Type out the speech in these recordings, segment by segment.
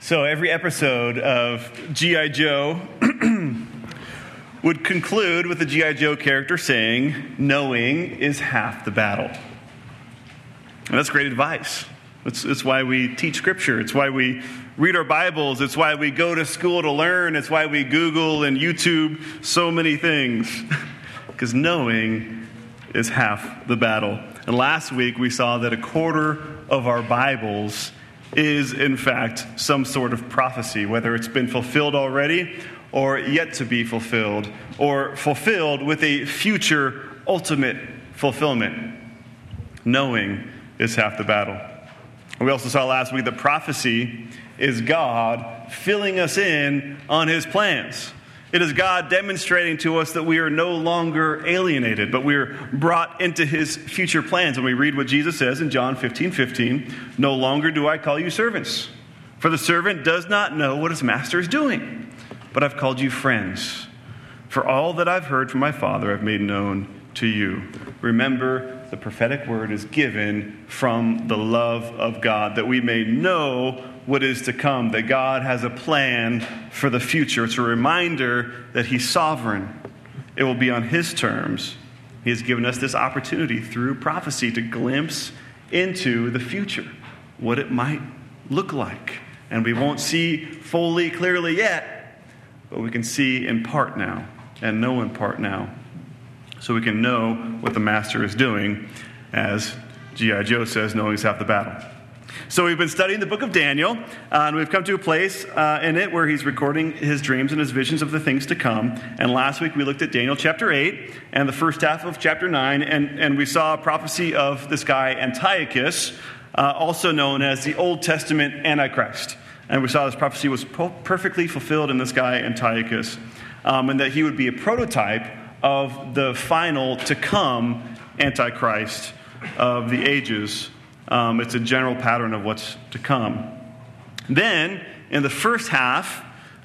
So every episode of G.I. Joe would conclude with the G.I. Joe character saying, knowing is half the battle. And that's great advice. It's why we teach Scripture. It's why we read our Bibles. It's why we go to school to learn. It's why we Google and YouTube so many things. Because knowing is half the battle. And last week we saw that a quarter of our Bibles is, in fact, some sort of prophecy, whether it's been fulfilled already or yet to be fulfilled, or fulfilled with a future ultimate fulfillment. Knowing is half the battle. We also saw last week that prophecy is God filling us in on his plans. It is God demonstrating to us that we are no longer alienated, but we are brought into his future plans. And we read what Jesus says in John 15:15, "No longer do I call you servants, for the servant does not know what his master is doing. But I've called you friends, for all that I've heard from my Father I've made known to you." Remember, the prophetic word is given from the love of God, that we may know what is to come, that God has a plan for the future. It's a reminder that he's sovereign. It will be on his terms. He has given us this opportunity through prophecy to glimpse into the future, what it might look like. And we won't see fully clearly yet, but we can see in part now and know in part now. So we can know what the master is doing, as G.I. Joe says, knowing is half the battle. So we've been studying the book of Daniel, and we've come to a place in it where he's recording his dreams and his visions of the things to come. And last week we looked at Daniel chapter 8 and the first half of chapter 9, and we saw a prophecy of this guy Antiochus, also known as the Old Testament Antichrist. And we saw this prophecy was perfectly fulfilled in this guy Antiochus, and that he would be a prototype of the final to come Antichrist of the ages. It's a general pattern of what's to come. Then, in the first half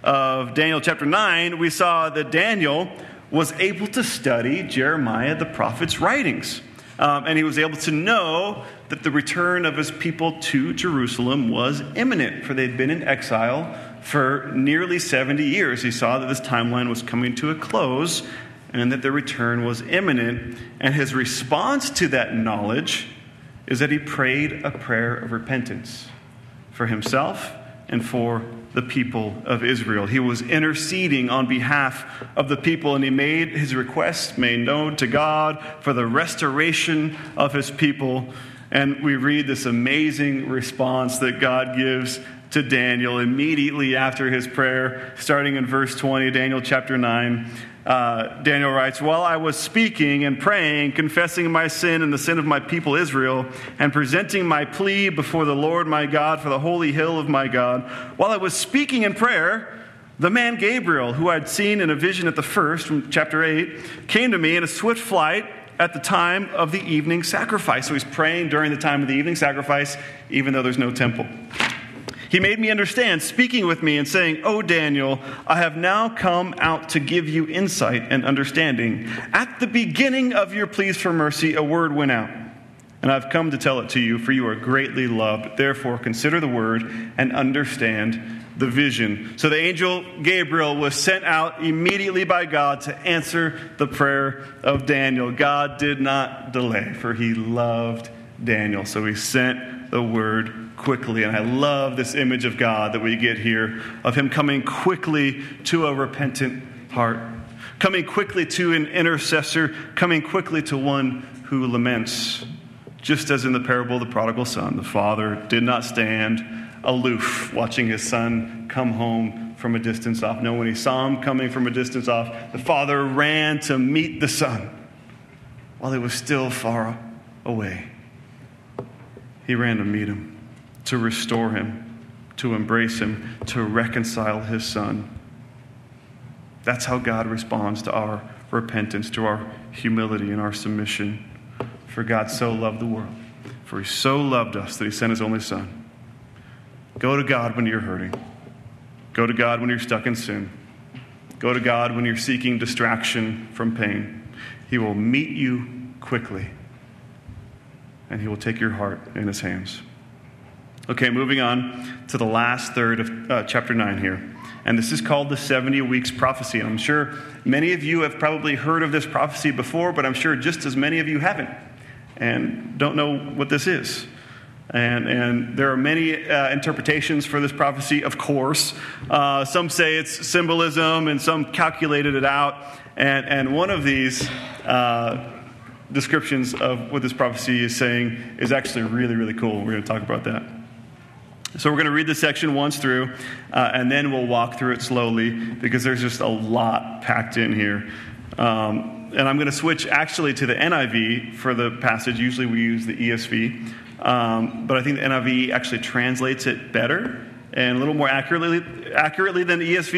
of Daniel chapter 9, we saw that Daniel was able to study Jeremiah the prophet's writings. And he was able to know that the return of his people to Jerusalem was imminent, for they'd been in exile for nearly 70 years. He saw that this timeline was coming to a close and that their return was imminent. And his response to that knowledge is that he prayed a prayer of repentance for himself and for the people of Israel. He was interceding on behalf of the people, and he made his request made known to God for the restoration of his people. And we read this amazing response that God gives to Daniel immediately after his prayer, starting in verse 20, Daniel chapter 9. Daniel writes, "While I was speaking and praying, confessing my sin and the sin of my people Israel, and presenting my plea before the Lord my God for the holy hill of my God, while I was speaking in prayer, the man Gabriel, who I'd seen in a vision at the first," from chapter 8, "came to me in a swift flight at the time of the evening sacrifice." So he's praying during the time of the evening sacrifice, even though there's no temple. "He made me understand, speaking with me and saying, 'O Daniel, I have now come out to give you insight and understanding. At the beginning of your pleas for mercy, a word went out, and I've come to tell it to you, for you are greatly loved. Therefore, consider the word and understand the vision.'" So the angel Gabriel was sent out immediately by God to answer the prayer of Daniel. God did not delay, for he loved Daniel. So he sent the word quickly. And I love this image of God that we get here, of him coming quickly to a repentant heart, coming quickly to an intercessor, coming quickly to one who laments. Just as in the parable of the prodigal son, the father did not stand aloof watching his son come home from a distance off. No, when he saw him coming from a distance off, the father ran to meet the son while he was still far away. He ran to meet him, to restore him, to embrace him, to reconcile his son. That's how God responds to our repentance, to our humility and our submission. For God so loved the world, for he so loved us that he sent his only son. Go to God when you're hurting. Go to God when you're stuck in sin. Go to God when you're seeking distraction from pain. He will meet you quickly, and he will take your heart in his hands. Okay, moving on to the last third of chapter 9 here. And this is called the 70 weeks prophecy. And I'm sure many of you have probably heard of this prophecy before, but I'm sure just as many of you haven't and don't know what this is. And there are many interpretations for this prophecy, of course. Some say it's symbolism, and some calculated it out. And one of these descriptions of what this prophecy is saying is actually really, really cool. We're going to talk about that. So we're going to read this section once through, and then we'll walk through it slowly, because there's just a lot packed in here. And I'm going to switch actually to the NIV for the passage. Usually we use the ESV. But I think the NIV actually translates it better and a little more accurately than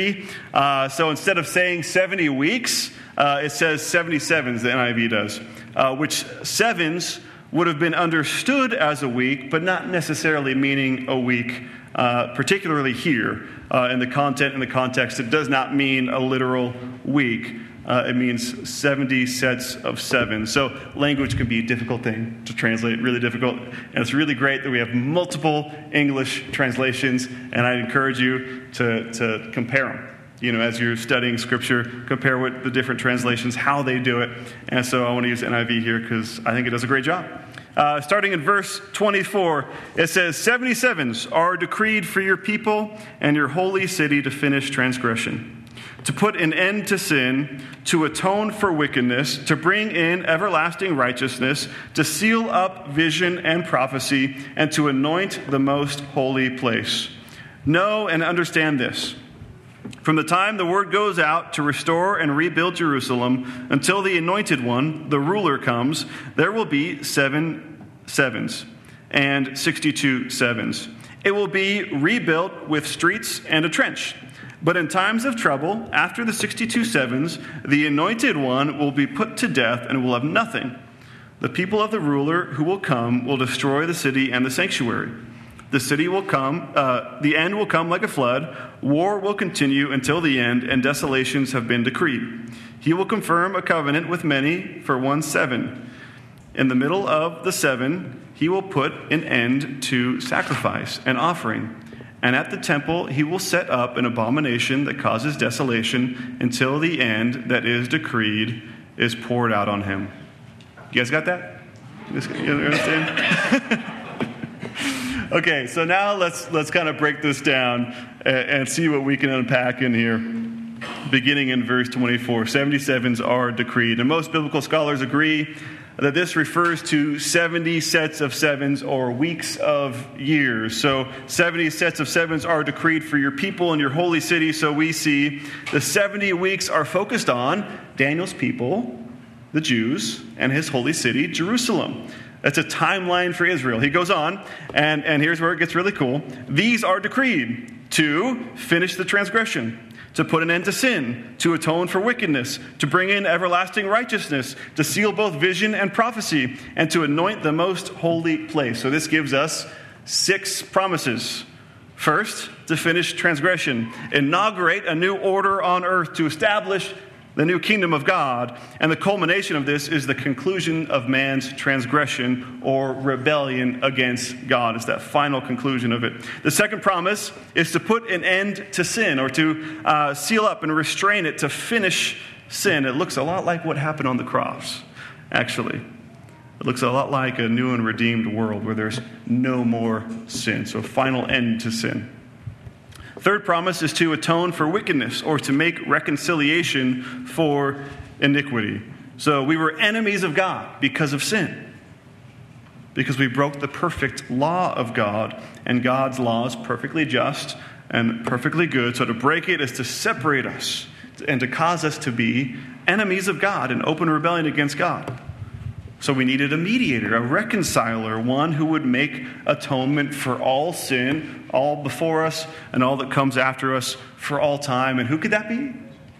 ESV. So instead of saying 70 weeks, it says 77s, the NIV does, which sevens would have been understood as a week, but not necessarily meaning a week, particularly here. In the content and the context, it does not mean a literal week. It means 70 sets of seven. So language can be a difficult thing to translate, really difficult. And it's really great that we have multiple English translations, and I encourage you to compare them. As you're studying Scripture, compare what the different translations, how they do it. And so I want to use NIV here because I think it does a great job. Starting in verse 24, it says, 77s are decreed for your people and your holy city to finish transgression, to put an end to sin, to atone for wickedness, to bring in everlasting righteousness, to seal up vision and prophecy, and to anoint the most holy place. Know and understand this. From the time the word goes out to restore and rebuild Jerusalem until the anointed one, the ruler, comes, there will be 7 sevens and 62 sevens. It will be rebuilt with streets and a trench. But in times of trouble, after the 62 sevens, the anointed one will be put to death and will have nothing. The people of the ruler who will come will destroy the city and the sanctuary. The city will come, the end will come like a flood. War will continue until the end, and desolations have been decreed. He will confirm a covenant with many for 1 7. In the middle of the 7, he will put an end to sacrifice and offering. And at the temple, he will set up an abomination that causes desolation until the end that is decreed is poured out on him. You guys got that? You understand? Okay, so now let's kind of break this down and see what we can unpack in here. Beginning in verse 24, 77s are decreed. And most biblical scholars agree that this refers to 70 sets of sevens or weeks of years. So 70 sets of sevens are decreed for your people and your holy city. So we see the 70 weeks are focused on Daniel's people, the Jews, and his holy city, Jerusalem. That's a timeline for Israel. He goes on, and here's where it gets really cool. These are decreed to finish the transgression, to put an end to sin, to atone for wickedness, to bring in everlasting righteousness, to seal both vision and prophecy, and to anoint the most holy place. So this gives us 6 promises. First, to finish transgression, inaugurate a new order on earth, to establish the new kingdom of God. And the culmination of this is the conclusion of man's transgression or rebellion against God. It's that final conclusion of it. The second promise is to put an end to sin, or to seal up and restrain it, to finish sin. It looks a lot like what happened on the cross, actually. It looks a lot like a new and redeemed world where there's no more sin. So a final end to sin. Third promise is to atone for wickedness, or to make reconciliation for iniquity. So we were enemies of God because of sin, because we broke the perfect law of God, and God's law is perfectly just and perfectly good. So to break it is to separate us and to cause us to be enemies of God in open rebellion against God. So we needed a mediator, a reconciler, one who would make atonement for all sin, all before us and all that comes after us for all time. And who could that be?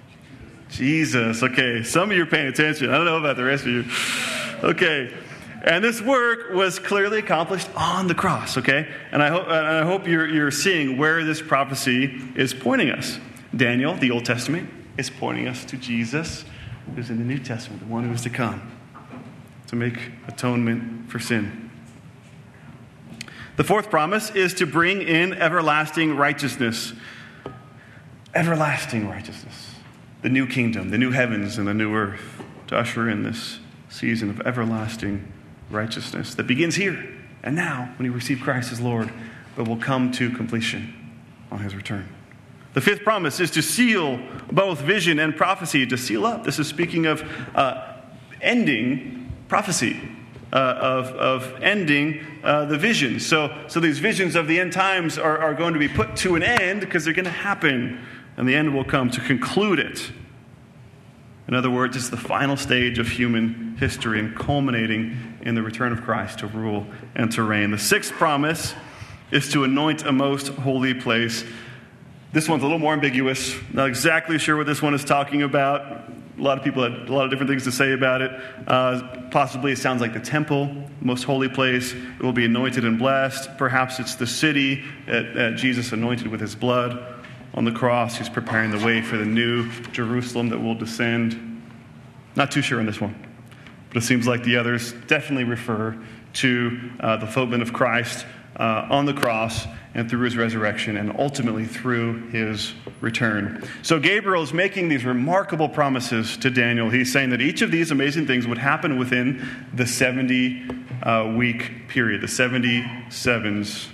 Jesus. Okay, some of you are paying attention. I don't know about the rest of you. Okay. And this work was clearly accomplished on the cross, okay? And I hope you're seeing where this prophecy is pointing us. Daniel, the Old Testament, is pointing us to Jesus, who's in the New Testament, the one who is to come to make atonement for sin. The fourth promise is to bring in everlasting righteousness. Everlasting righteousness. The new kingdom, the new heavens and the new earth, to usher in this season of everlasting righteousness that begins here and now when you receive Christ as Lord, but will come to completion on his return. The fifth promise is to seal both vision and prophecy, to seal up. This is speaking of ending prophecy, of ending the vision. So these visions of the end times are going to be put to an end because they're going to happen, and the end will come to conclude it. In other words, it's the final stage of human history and culminating in the return of Christ to rule and to reign. The sixth promise is to anoint a most holy place. This one's a little more ambiguous. Not exactly sure what this one is talking about. A lot of people had a lot of different things to say about it. Possibly it sounds like the temple, most holy place. It will be anointed and blessed. Perhaps it's the city that Jesus anointed with his blood on the cross. He's preparing the way for the new Jerusalem that will descend. Not too sure on this one. But it seems like the others definitely refer to the fulfillment of Christ on the cross and through his resurrection and ultimately through his return. So Gabriel is making these remarkable promises to Daniel. He's saying that each of these amazing things would happen within the 70-week period, the 77s.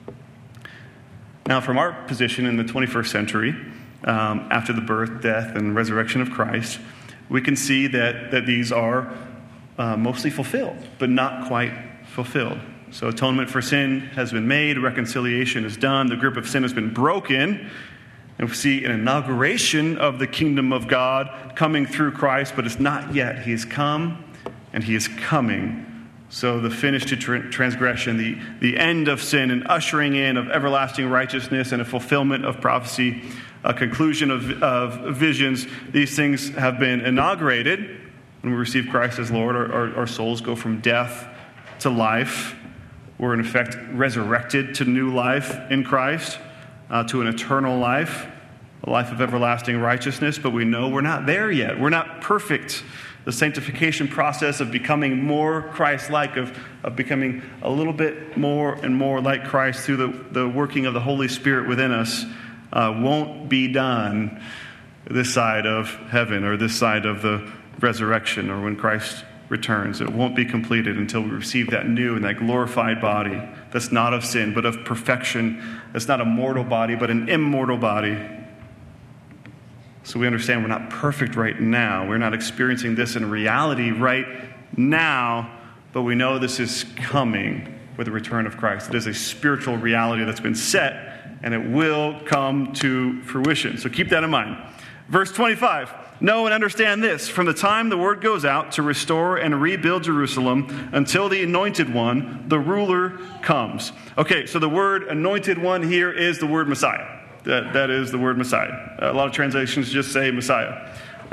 Now, from our position in the 21st century, after the birth, death, and resurrection of Christ, we can see that these are mostly fulfilled, but not quite fulfilled. So atonement for sin has been made, reconciliation is done, the grip of sin has been broken, and we see an inauguration of the kingdom of God coming through Christ, but it's not yet. He has come, and he is coming. So the finish to transgression, the end of sin, and ushering in of everlasting righteousness and a fulfillment of prophecy, a conclusion of visions, these things have been inaugurated. When we receive Christ as Lord, our souls go from death to life. We're in effect resurrected to new life in Christ, to an eternal life, a life of everlasting righteousness, but we know we're not there yet. We're not perfect. The sanctification process of becoming more Christ-like, of becoming a little bit more and more like Christ through the working of the Holy Spirit within us, won't be done this side of heaven or this side of the resurrection or when Christ returns. It won't be completed until we receive that new and that glorified body that's not of sin but of perfection. That's not a mortal body but an immortal body. So we understand we're not perfect right now. We're not experiencing this in reality right now, but we know this is coming with the return of Christ. It is a spiritual reality that's been set, and it will come to fruition. So keep that in mind. Verse 25, know and understand this. From the time the word goes out to restore and rebuild Jerusalem until the anointed one, the ruler, comes. Okay, so the word anointed one here is the word Messiah. That is the word Messiah. A lot of translations just say Messiah.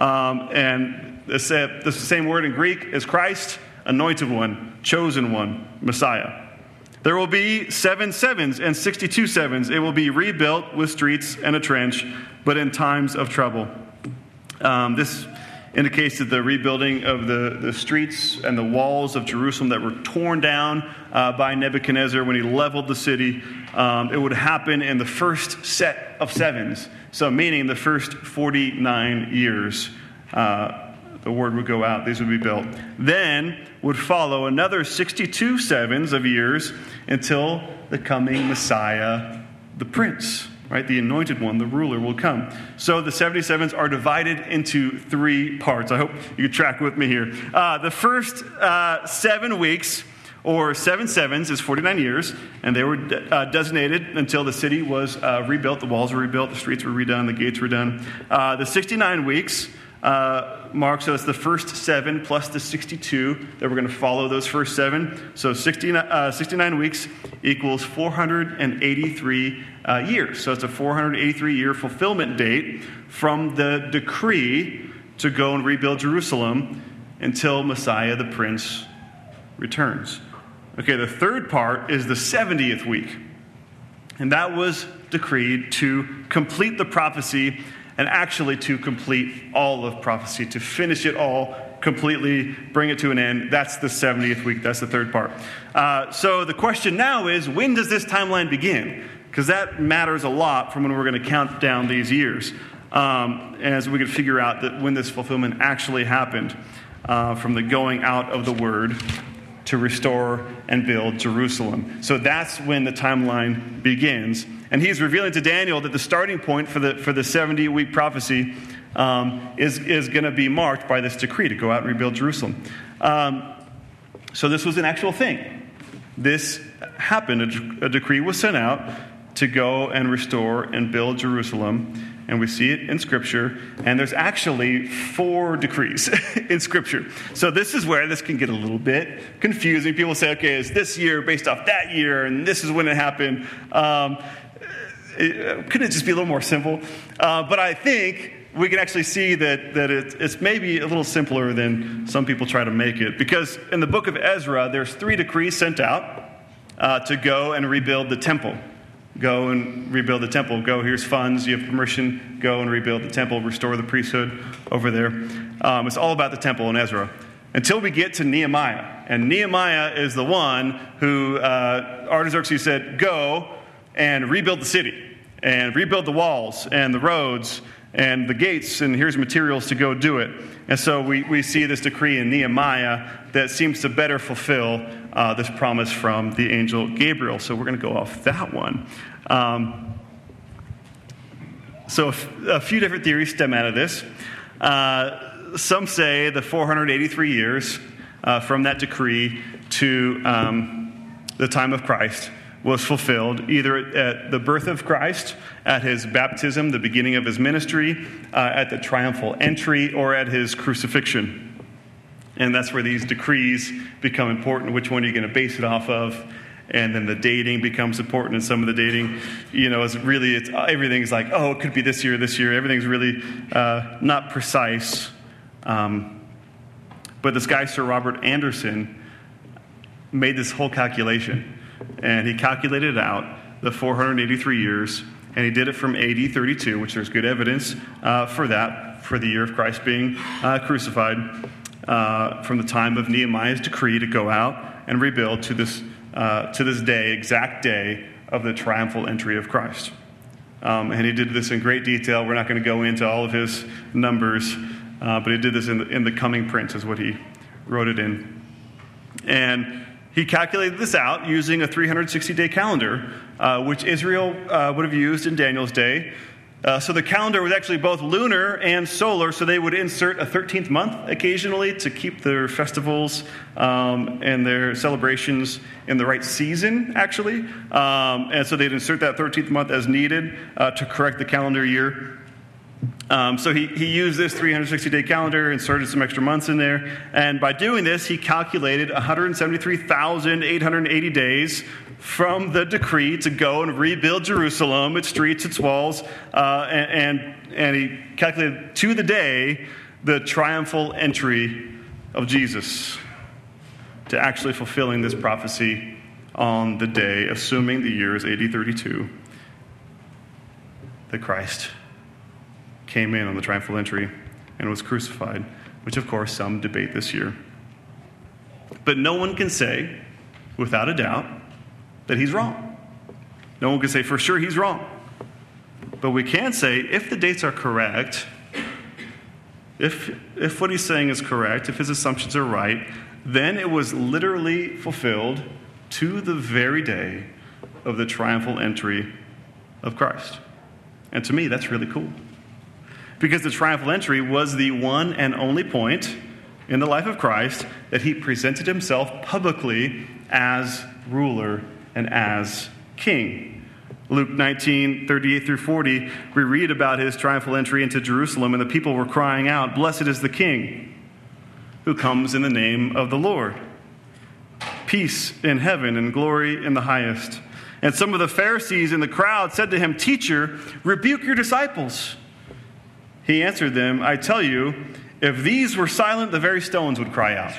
And it's the same word in Greek as Christ, anointed one, chosen one, Messiah. There will be 7 sevens and 62 sevens. It will be rebuilt with streets and a trench, but in times of trouble. This indicates that the rebuilding of the streets and the walls of Jerusalem that were torn down by Nebuchadnezzar when he leveled the city, it would happen in the first set of sevens. So meaning the first 49 years, the word would go out, these would be built. Then would follow another 62 sevens of years until the coming Messiah, the Prince. Right, the anointed one, the ruler, will come. So the 77s are divided into 3 parts. I hope you can track with me here. The first 7 weeks, or 7 sevens, is 49 years, and they were designated until the city was rebuilt, the walls were rebuilt, the streets were redone, the gates were done. The 69 weeks marks, so it's the first 7 plus the 62 that we're going to follow those first 7. So 69 weeks equals 483 years. So it's a 483-year fulfillment date from the decree to go and rebuild Jerusalem until Messiah the Prince returns. Okay, the third part is the 70th week. And that was decreed to complete the prophecy and actually to complete all of prophecy, to finish it all completely bring it to an end. That's the 70th week. That's the third part. So the question now is, when does this timeline begin? Because that matters a lot from when we're going to count down these years. As we could figure out that when this fulfillment actually happened, from the going out of the word to restore and build Jerusalem. So that's when the timeline begins. And he's revealing to Daniel that the starting point for the 70-week prophecy is going to be marked by this decree to go out and rebuild Jerusalem. So this was an actual thing. This happened. A decree was sent out to go and restore and build Jerusalem. And we see it in Scripture. And there's actually 4 decrees in Scripture. So this is where this can get a little bit confusing. People say, okay, it's this year based off that year, and this is when it happened. Couldn't it just be a little more simple? But I think we can actually see that it's maybe a little simpler than some people try to make it. Because in the book of Ezra, there's 3 decrees sent out to go and rebuild the temple. Go and rebuild the temple. Go, here's funds. You have permission. Go and rebuild the temple. Restore the priesthood over there. It's all about the temple in Ezra. Until we get to Nehemiah. And Nehemiah is the one who Artaxerxes said, go and rebuild the city. And rebuild the walls and the roads and the gates. And here's materials to go do it. And so we see this decree in Nehemiah that seems to better fulfill this promise from the angel Gabriel. So we're going to go off that one. So a few different theories stem out of this. Some say the 483 years from that decree to the time of Christ was fulfilled either at the birth of Christ, at his baptism, the beginning of his ministry, at the triumphal entry, or at his crucifixion. And that's where these decrees become important. Which one are you going to base it off of? And then the dating becomes important. And some of the dating, is really, everything's like, oh, it could be this year. Everything's really not precise. But this guy, Sir Robert Anderson, made this whole calculation. And he calculated out the 483 years. And he did it from AD 32, which there's good evidence for that, for the year of Christ being crucified, from the time of Nehemiah's decree to go out and rebuild to this day, exact day of the triumphal entry of Christ. And he did this in great detail. We're not going to go into all of his numbers, but he did this in the coming print, is what he wrote it in. And he calculated this out using a 360-day calendar, which Israel would have used in Daniel's day. So the calendar was actually both lunar and solar, so they would insert a 13th month occasionally to keep their festivals and their celebrations in the right season, actually. And so they'd insert that 13th month as needed to correct the calendar year. So he used this 360-day calendar, inserted some extra months in there, and by doing this, he calculated 173,880 days from the decree to go and rebuild Jerusalem, its streets, its walls, and he calculated to the day the triumphal entry of Jesus, to actually fulfilling this prophecy on the day, assuming the year is AD 32, that Christ came in on the triumphal entry and was crucified, which of course some debate this year. But no one can say, without a doubt, that he's wrong. No one can say for sure he's wrong. But we can say, if the dates are correct, if what he's saying is correct, if his assumptions are right, then it was literally fulfilled to the very day of the triumphal entry of Christ. And to me, that's really cool. Because the triumphal entry was the one and only point in the life of Christ that he presented himself publicly as ruler and as king. Luke 19, 38 through 40, we read about his triumphal entry into Jerusalem, and the people were crying out, "Blessed is the King who comes in the name of the Lord. Peace in heaven and glory in the highest." And some of the Pharisees in the crowd said to him, "Teacher, rebuke your disciples." He answered them, "I tell you, if these were silent, the very stones would cry out."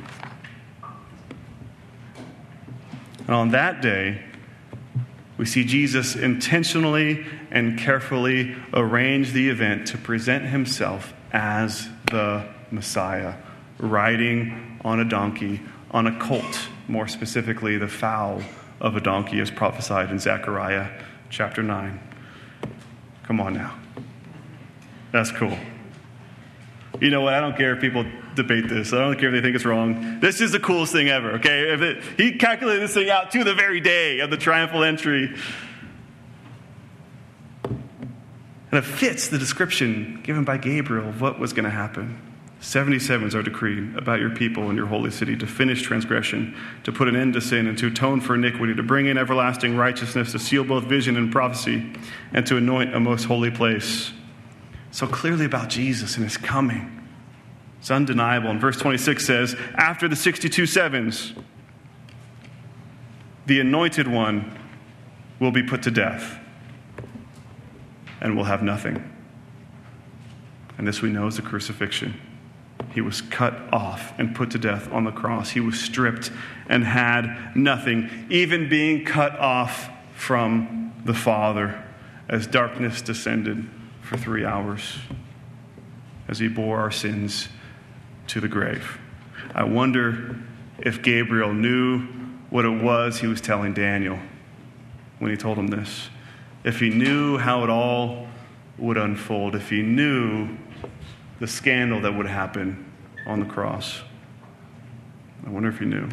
And on that day, we see Jesus intentionally and carefully arrange the event to present himself as the Messiah, riding on a donkey, on a colt, more specifically the foal of a donkey as prophesied in Zechariah chapter 9. Come on now. That's cool. You know what? I don't care if people debate this. I don't care if they think it's wrong. This is the coolest thing ever, okay? He calculated this thing out to the very day of the triumphal entry. And it fits the description given by Gabriel of what was going to happen. 77s are decreed about your people and your holy city to finish transgression, to put an end to sin, and to atone for iniquity, to bring in everlasting righteousness, to seal both vision and prophecy, and to anoint a most holy place. So clearly about Jesus and his coming. It's undeniable. And verse 26 says, after the 62 sevens, the anointed one will be put to death and will have nothing. And this we know is the crucifixion. He was cut off and put to death on the cross. He was stripped and had nothing, even being cut off from the Father as darkness descended for 3 hours as he bore our sins to the grave. I wonder if Gabriel knew what it was he was telling Daniel when he told him this. If he knew how it all would unfold, if he knew the scandal that would happen on the cross. I wonder if he knew.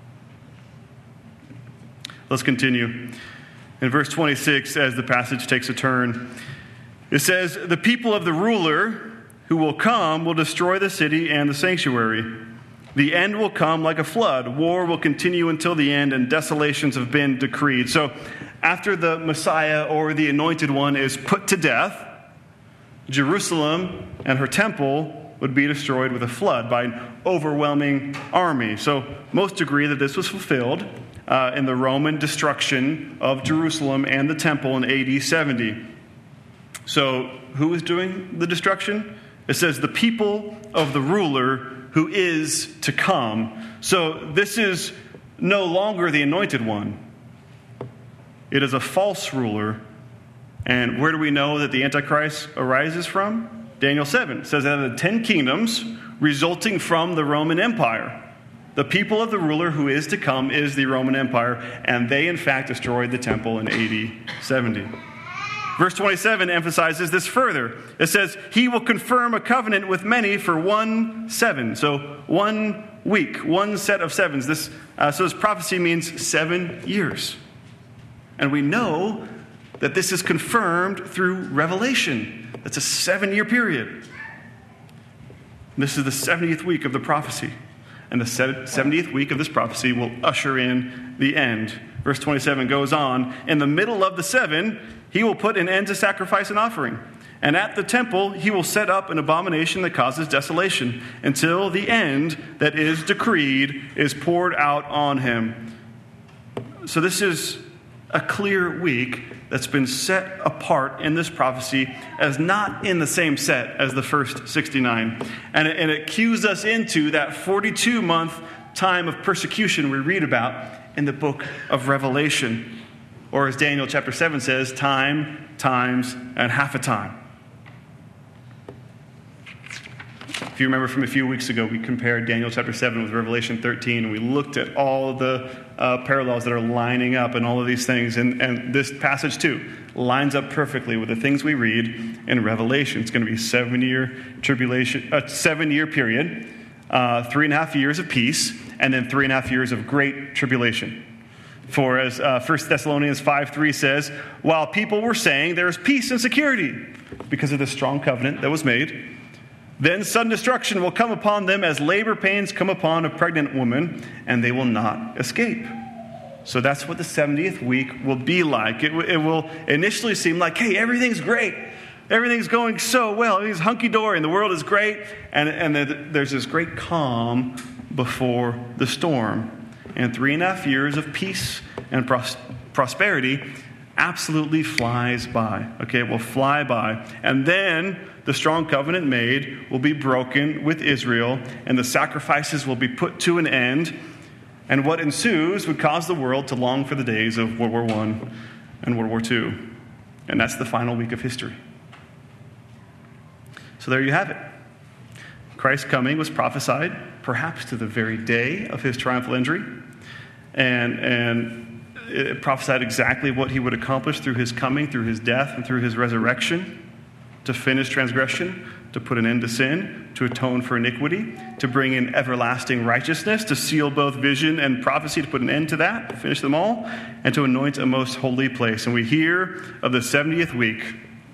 Let's continue. In verse 26, as the passage takes a turn, it says, the people of the ruler who will come will destroy the city and the sanctuary. The end will come like a flood. War will continue until the end, and desolations have been decreed. So after the Messiah or the Anointed One is put to death, Jerusalem and her temple would be destroyed with a flood by an overwhelming army. So most agree that this was fulfilled in the Roman destruction of Jerusalem and the temple in AD 70. So who is doing the destruction? It says the people of the ruler who is to come. So this is no longer the Anointed One. It is a false ruler. And where do we know that the Antichrist arises from? Daniel 7 says that of the 10 kingdoms resulting from the Roman Empire, the people of the ruler who is to come is the Roman Empire, and they in fact destroyed the temple in AD 70. Verse 27 emphasizes this further. It says, he will confirm a covenant with many for 1 7. So 1 week, one set of sevens. So this prophecy means 7 years. And we know that this is confirmed through Revelation. It's a 7-year period. This is the 70th week of the prophecy. And the 70th week of this prophecy will usher in the end. Verse 27 goes on, in the middle of the 7, he will put an end to sacrifice and offering. And at the temple, he will set up an abomination that causes desolation until the end that is decreed is poured out on him. So this is a clear week that's been set apart in this prophecy as not in the same set as the first 69. And it cues us into that 42-month time of persecution we read about in the book of Revelation. Or as Daniel chapter 7 says, time, times, and half a time. If you remember from a few weeks ago, we compared Daniel chapter 7 with Revelation 13, and we looked at all of the parallels that are lining up and all of these things. And this passage, too, lines up perfectly with the things we read in Revelation. It's going to be a 7-year tribulation, a 7-year period, 3.5 years of peace, and then 3.5 years of great tribulation. For as 1 Thessalonians 5:3 says, while people were saying there is peace and security because of the strong covenant that was made, then sudden destruction will come upon them as labor pains come upon a pregnant woman, and they will not escape. So that's what the 70th week will be like. It will initially seem like, hey, everything's great. Everything's going so well. Everything's hunky-dory, and the world is great. And there's this great calm before the storm. And 3.5 years of peace and prosperity absolutely flies by. Okay, it will fly by. And then the strong covenant made will be broken with Israel, and the sacrifices will be put to an end. And what ensues would cause the world to long for the days of World War I and World War II. And that's the final week of history. So there you have it. Christ's coming was prophesied perhaps to the very day of his triumphal entry. And it prophesied exactly what he would accomplish through his coming, through his death, and through his resurrection, to finish transgression, to put an end to sin, to atone for iniquity, to bring in everlasting righteousness, to seal both vision and prophecy, to put an end to that, to finish them all, and to anoint a most holy place. And we hear of the 70th week,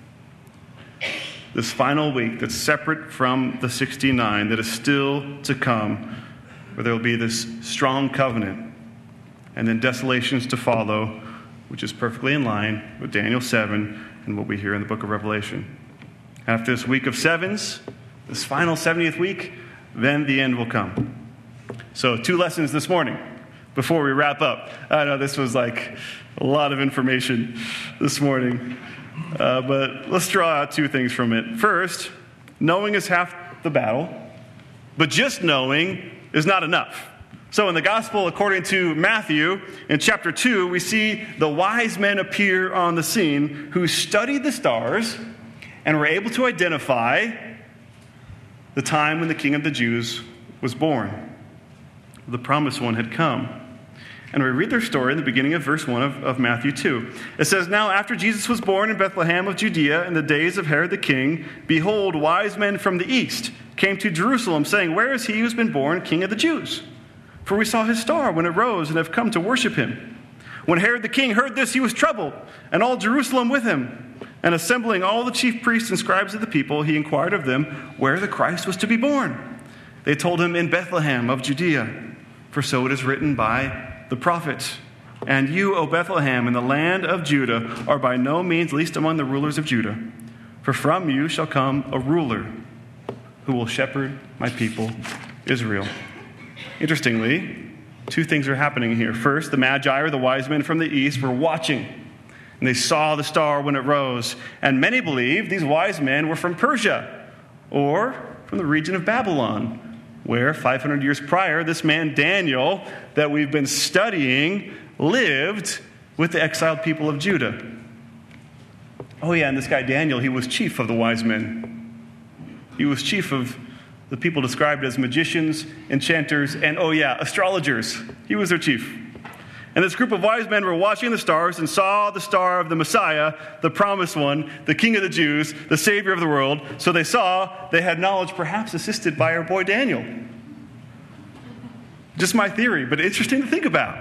this final week that's separate from the 69, that is still to come, where there will be this strong covenant, and then desolations to follow, which is perfectly in line with Daniel 7 and what we hear in the book of Revelation. After this week of sevens, this final 70th week, then the end will come. So 2 lessons this morning before we wrap up. I know this was like a lot of information this morning, but let's draw out 2 things from it. First, knowing is half the battle, but just knowing is not enough. So in the gospel, according to Matthew, in chapter 2, we see the wise men appear on the scene who studied the stars and were able to identify the time when the King of the Jews was born. The promised one had come. And we read their story in the beginning of verse 1 of Matthew 2. It says, "Now after Jesus was born in Bethlehem of Judea in the days of Herod the king, behold, wise men from the east came to Jerusalem, saying, 'Where is he who has been born King of the Jews? For we saw his star when it rose and have come to worship him.' When Herod the king heard this, he was troubled, and all Jerusalem with him. And assembling all the chief priests and scribes of the people, he inquired of them where the Christ was to be born. They told him, 'In Bethlehem of Judea, for so it is written by the prophet. And you, O Bethlehem, in the land of Judah, are by no means least among the rulers of Judah. For from you shall come a ruler who will shepherd my people Israel.'" Interestingly, 2 things are happening here. First, the Magi, or the wise men from the east, were watching, and they saw the star when it rose. And many believe these wise men were from Persia, or from the region of Babylon, where 500 years prior, this man Daniel, that we've been studying, lived with the exiled people of Judah. Oh yeah, and this guy Daniel, he was chief of the wise men. He was chief of the people described as magicians, enchanters, and oh yeah, astrologers. He was their chief. And this group of wise men were watching the stars and saw the star of the Messiah, the promised one, the King of the Jews, the Savior of the world. So they had knowledge perhaps assisted by our boy Daniel. Just my theory, but interesting to think about.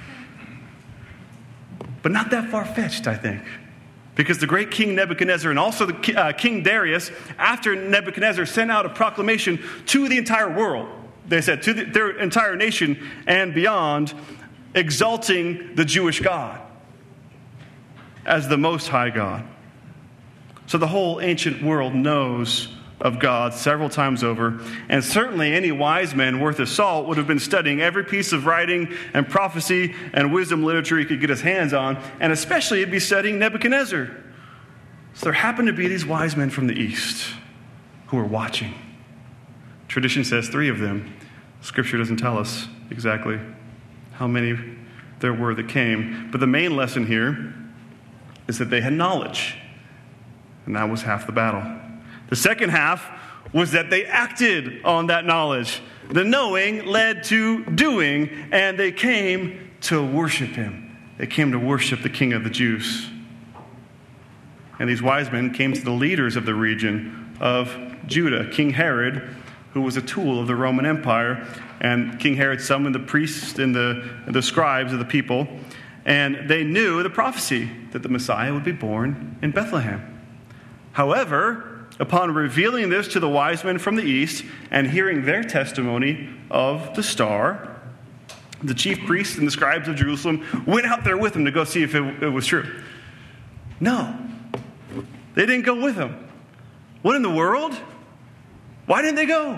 But not that far-fetched, I think. Because the great King Nebuchadnezzar and also the King Darius, after Nebuchadnezzar sent out a proclamation to the entire world, they said, to their entire nation and beyond, exalting the Jewish God as the Most High God. So the whole ancient world knows of God several times over, and certainly any wise man worth his salt would have been studying every piece of writing and prophecy and wisdom literature he could get his hands on, and especially he'd be studying Nebuchadnezzar. So there happened to be these wise men from the east who were watching. Tradition says 3 of them. Scripture doesn't tell us exactly how many there were that came, but the main lesson here is that they had knowledge, and that was half the battle. The second half was that they acted on that knowledge. The knowing led to doing, and they came to worship him. They came to worship the King of the Jews. And these wise men came to the leaders of the region of Judah, King Herod, who was a tool of the Roman Empire. And King Herod summoned the priests and the scribes of the people, and they knew the prophecy that the Messiah would be born in Bethlehem. However, upon revealing this to the wise men from the east and hearing their testimony of the star, the chief priests and the scribes of Jerusalem went out there with him to go see if it was true. No, they didn't go with him. What in the world? Why didn't they go?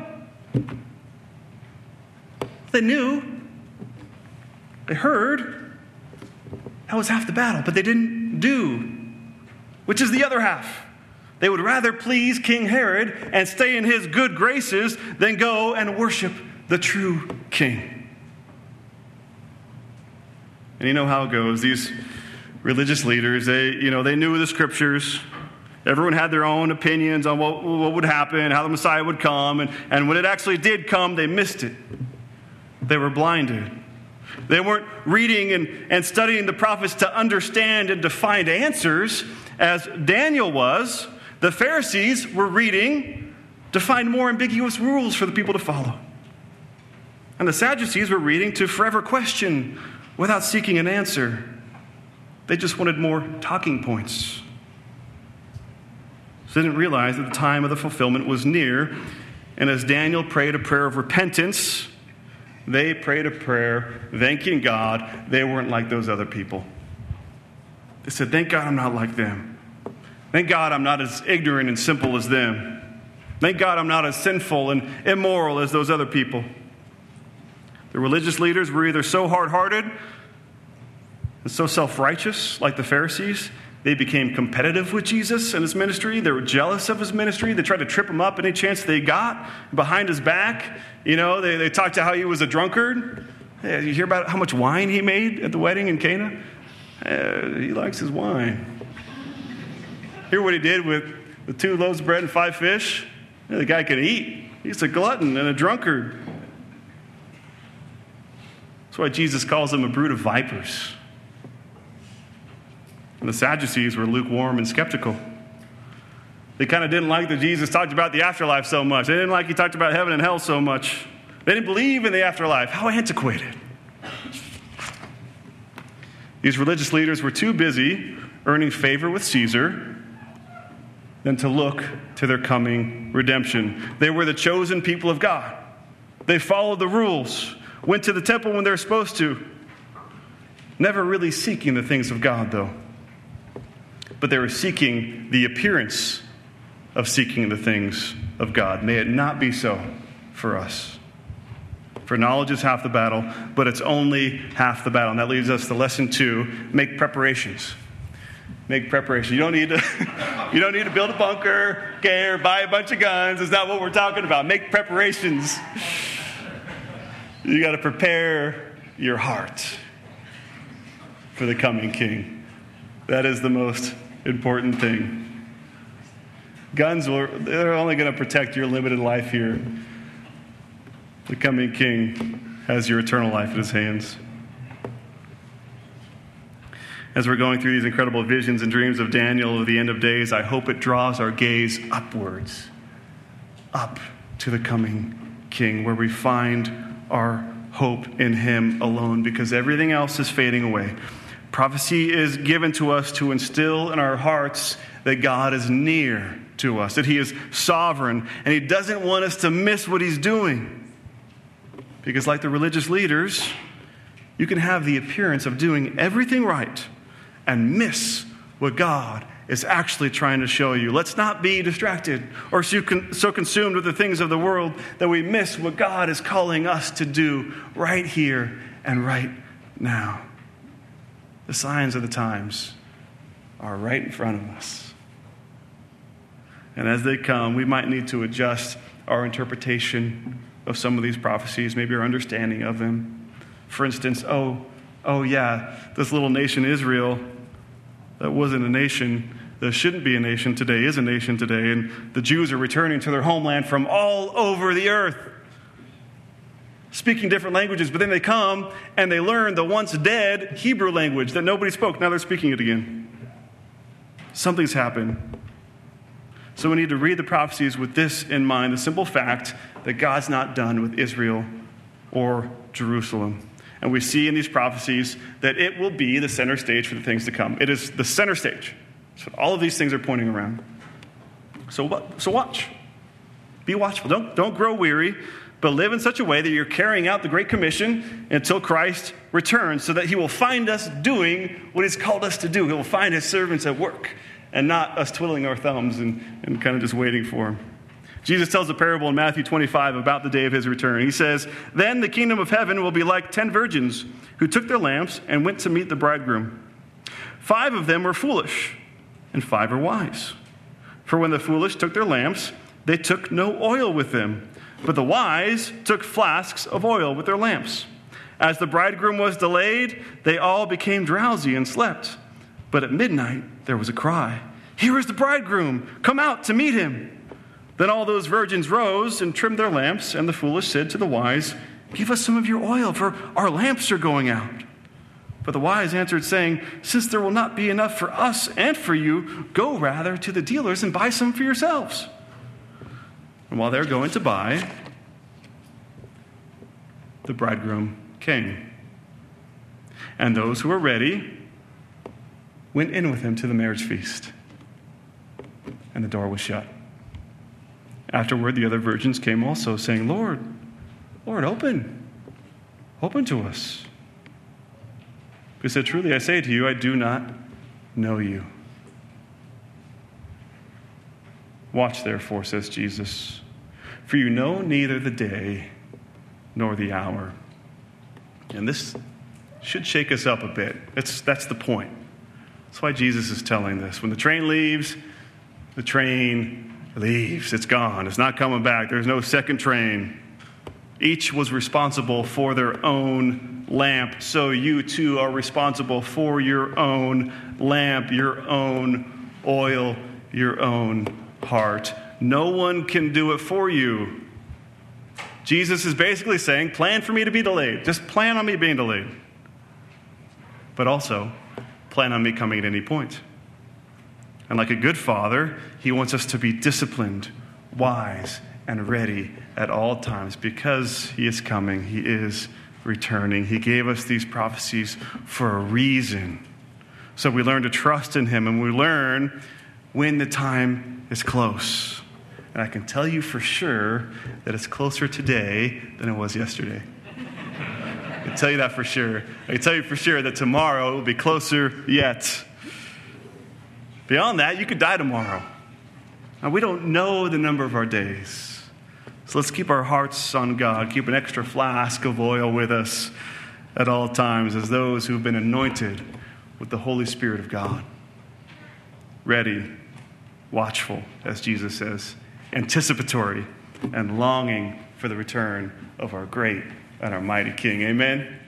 They knew. They heard. That was half the battle, but they didn't do, which is the other half. They would rather please King Herod and stay in his good graces than go and worship the true king. And you know how it goes. These religious leaders, they knew the scriptures, Everyone had their own opinions on what would happen, how the Messiah would come, and when it actually did come, they missed it. They were blinded. They weren't reading and studying the prophets to understand and to find answers, as Daniel was. The Pharisees were reading to find more ambiguous rules for the people to follow. And the Sadducees were reading to forever question without seeking an answer. They just wanted more talking points. So they didn't realize that the time of the fulfillment was near. And as Daniel prayed a prayer of repentance, they prayed a prayer thanking God they weren't like those other people. They said, thank God I'm not like them. Thank God I'm not as ignorant and simple as them. Thank God I'm not as sinful and immoral as those other people. The religious leaders were either so hard-hearted and so self-righteous, like the Pharisees, they became competitive with Jesus and his ministry. They were jealous of his ministry. They tried to trip him up any chance they got behind his back. They talked to how he was a drunkard. Hey, you hear about how much wine he made at the wedding in Cana? He likes his wine. Hear what he did with the 2 loaves of bread and 5 fish? The guy could eat. He's a glutton and a drunkard. That's why Jesus calls him a brood of vipers. And the Sadducees were lukewarm and skeptical. They kind of didn't like that Jesus talked about the afterlife so much. They didn't like he talked about heaven and hell so much. They didn't believe in the afterlife. How antiquated. These religious leaders were too busy earning favor with Caesar than to look to their coming redemption. They were the chosen people of God. They followed the rules, went to the temple when they were supposed to, never really seeking the things of God, though. But they were seeking the appearance of seeking the things of God. May it not be so for us. For knowledge is half the battle, but it's only half the battle. And that leads us to lesson 2, make preparations. Make preparations. You don't need to build a bunker, or buy a bunch of guns. That's not what we're talking about. Make preparations. You got to prepare your heart for the coming king. That is the most important thing. Guns, they're only going to protect your limited life here. The coming king has your eternal life in his hands. As we're going through these incredible visions and dreams of Daniel of the end of days, I hope it draws our gaze upwards, up to the coming king, where we find our hope in him alone, because everything else is fading away. Prophecy is given to us to instill in our hearts that God is near to us, that he is sovereign, and he doesn't want us to miss what he's doing. Because like the religious leaders, you can have the appearance of doing everything right and miss what God is actually trying to show you. Let's not be distracted or so consumed with the things of the world that we miss what God is calling us to do right here and right now. The signs of the times are right in front of us. And as they come, we might need to adjust our interpretation of some of these prophecies, maybe our understanding of them. For instance, this little nation Israel, that wasn't a nation, that shouldn't be a nation today, is a nation today. And the Jews are returning to their homeland from all over the earth, speaking different languages, but then they come and they learn the once dead Hebrew language that nobody spoke. Now they're speaking it again. Something's happened. So we need to read the prophecies with this in mind, the simple fact that God's not done with Israel or Jerusalem. And we see in these prophecies that it will be the center stage for the things to come. It is the center stage. So all of these things are pointing around. So watch. Be watchful. Don't grow weary, but live in such a way that you're carrying out the Great Commission until Christ returns, so that he will find us doing what he's called us to do. He will find his servants at work and not us twiddling our thumbs and kind of just waiting for him. Jesus tells a parable in Matthew 25 about the day of his return. He says, "Then the kingdom of heaven will be like 10 virgins who took their lamps and went to meet the bridegroom. 5 of them were foolish, and 5 were wise. For when the foolish took their lamps, they took no oil with them, but the wise took flasks of oil with their lamps. As the bridegroom was delayed, they all became drowsy and slept. But at midnight there was a cry, Here is the bridegroom. Come out to meet him." Then all those virgins rose and trimmed their lamps, and the foolish said to the wise, "Give us some of your oil, for our lamps are going out." But the wise answered, saying, "Since there will not be enough for us and for you, go rather to the dealers and buy some for yourselves." And while they're going to buy, the bridegroom came. And those who were ready went in with him to the marriage feast. And the door was shut. Afterward, the other virgins came also, saying, "Lord, Lord, open to us." He said, "Truly I say to you, I do not know you." "Watch therefore," says Jesus, "for you know neither the day nor the hour." And this should shake us up a bit. That's the point. That's why Jesus is telling this. When the train leaves, the train leaves. It's gone. It's not coming back. There's no second train. Each was responsible for their own lamp. So you too are responsible for your own lamp, your own oil, your own heart. No one can do it for you. Jesus is basically saying, plan for me to be delayed. Just plan on me being delayed. But also, plan on me coming at any point. And like a good father, he wants us to be disciplined, wise, and ready at all times because he is coming. He is returning. He gave us these prophecies for a reason. So we learn to trust in him, and we learn when the time is close. And I can tell you for sure that it's closer today than it was yesterday. I can tell you that for sure. I can tell you for sure that tomorrow will be closer yet. Beyond that, you could die tomorrow. Now, we don't know the number of our days. So let's keep our hearts on God. Keep an extra flask of oil with us at all times as those who have been anointed with the Holy Spirit of God. Ready, watchful, as Jesus says, anticipatory, and longing for the return of our great and our mighty King. Amen?